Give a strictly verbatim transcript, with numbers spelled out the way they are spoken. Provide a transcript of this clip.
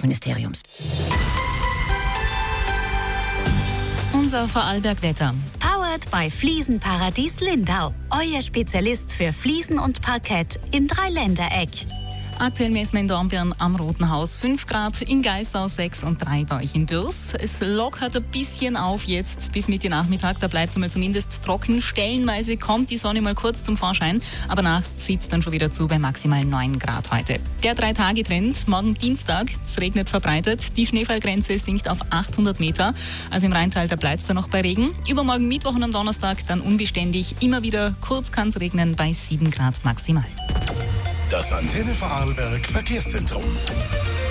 Wirtschaftsministeriums. Unser Vorarlberg-Wetter. Powered by Fliesenparadies Lindau. Euer Spezialist für Fliesen und Parkett im Dreiländereck. Aktuell messen wir in Dornbirn am Roten Haus fünf Grad, in Geisau sechs und drei bei euch in Bürs. Es lockert ein bisschen auf jetzt bis Mitte Nachmittag, da bleibt es mal zumindest trocken. Stellenweise kommt die Sonne mal kurz zum Vorschein, aber nachts zieht es dann schon wieder zu bei maximal neun Grad heute. Der Drei-Tage-Trend, morgen Dienstag, es regnet verbreitet, die Schneefallgrenze sinkt auf achthundert Meter, also im Rheintal, da bleibt es dann noch bei Regen. Übermorgen Mittwoch und am Donnerstag dann unbeständig, immer wieder kurz kann es regnen bei sieben Grad maximal. Das Antenne Vorarlberg Verkehrszentrum.